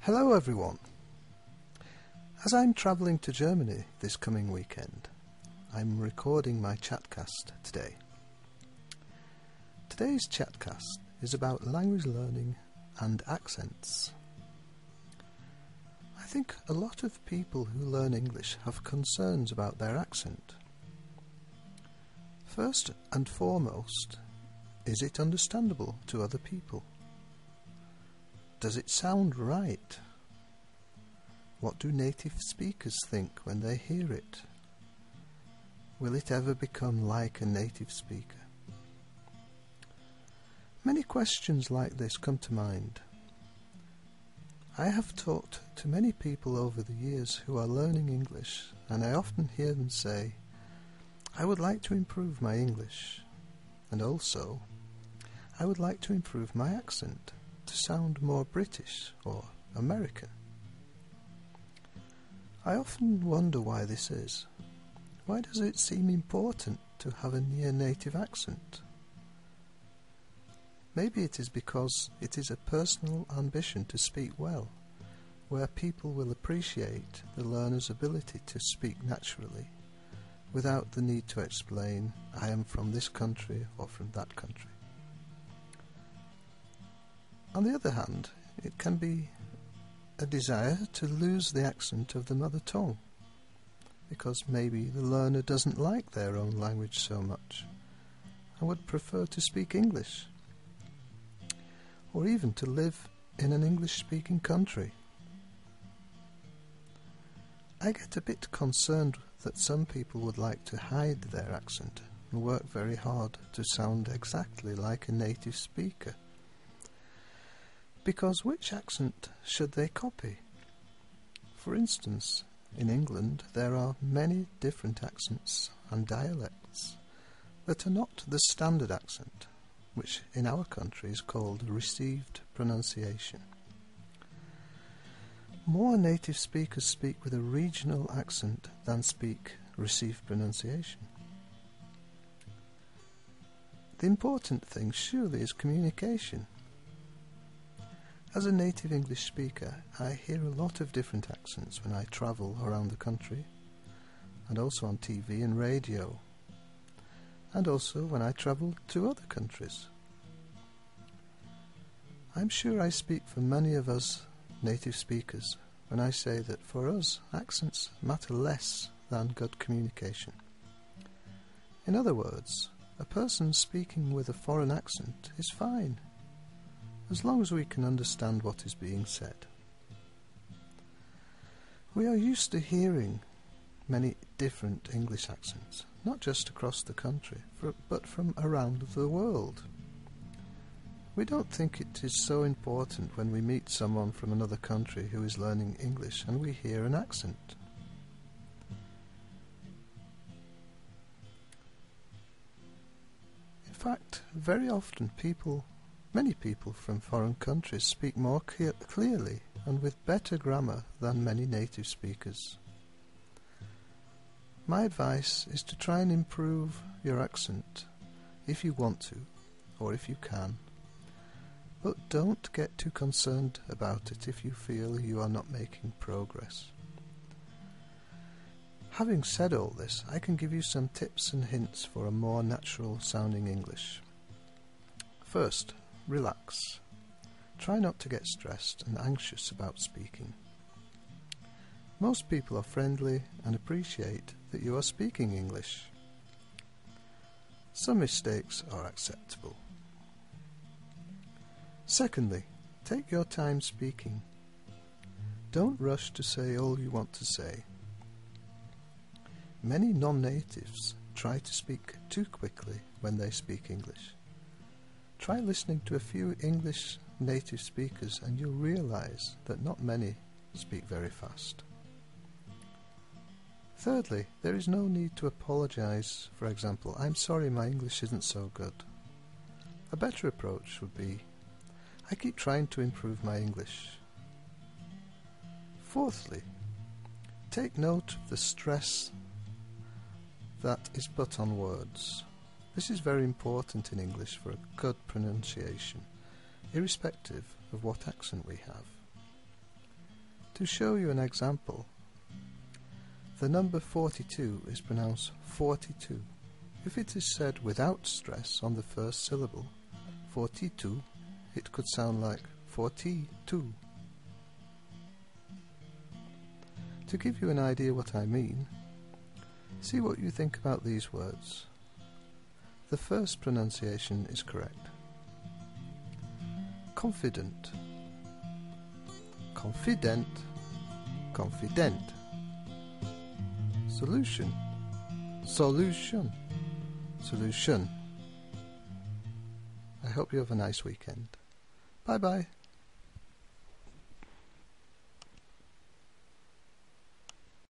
Hello everyone. As I'm travelling to Germany this coming weekend, I'm recording my chatcast today. Today's chatcast is about language learning and accents. I think a lot of people who learn English have concerns about their accent. First and foremost, is it understandable to other people? Does it sound right? What do native speakers think when they hear it? Will it ever become like a native speaker? Many questions like this come to mind. I have talked to many people over the years who are learning English, and I often hear them say, I would like to improve my English, and also, I would like to improve my accent to sound more British or American. I often wonder why this is. Why does it seem important to have a near-native accent? Maybe it is because it is a personal ambition to speak well, where people will appreciate the learner's ability to speak naturally, without the need to explain, I am from this country or from that country. On the other hand, it can be a desire to lose the accent of the mother tongue, because maybe the learner doesn't like their own language so much and would prefer to speak English, or even to live in an English-speaking country. I get a bit concerned that some people would like to hide their accent and work very hard to sound exactly like a native speaker. Because which accent should they copy? For instance, in England there are many different accents and dialects that are not the standard accent, which in our country is called received pronunciation. More native speakers speak with a regional accent than speak received pronunciation. The important thing surely is communication. As a native English speaker, I hear a lot of different accents when I travel around the country, and also on TV and radio, and also when I travel to other countries. I'm sure I speak for many of us native speakers when I say that for us, accents matter less than good communication. In other words, a person speaking with a foreign accent is fine, as long as we can understand what is being said. We are used to hearing many different English accents, not just across the country, but from around the world. We don't think it is so important when we meet someone from another country who is learning English and we hear an accent. In fact, very often many people from foreign countries speak more clearly and with better grammar than many native speakers. My advice is to try and improve your accent if you want to, or if you can, but don't get too concerned about it if you feel you are not making progress. Having said all this, I can give you some tips and hints for a more natural sounding English. First, relax. Try not to get stressed and anxious about speaking. Most people are friendly and appreciate that you are speaking English. Some mistakes are acceptable. Secondly, take your time speaking. Don't rush to say all you want to say. Many non-natives try to speak too quickly when they speak English. Try listening to a few English native speakers and you'll realize that not many speak very fast. Thirdly, there is no need to apologize. For example, I'm sorry my English isn't so good. A better approach would be, I keep trying to improve my English. Fourthly, take note of the stress that is put on words. This is very important in English for a good pronunciation, irrespective of what accent we have. To show you an example, the number 42 is pronounced 42. If it is said without stress on the first syllable, 42, it could sound like 42. To give you an idea what I mean, see what you think about these words. The first pronunciation is correct. Confident, confident, confident. Solution, solution, solution. I hope you have a nice weekend. Bye bye.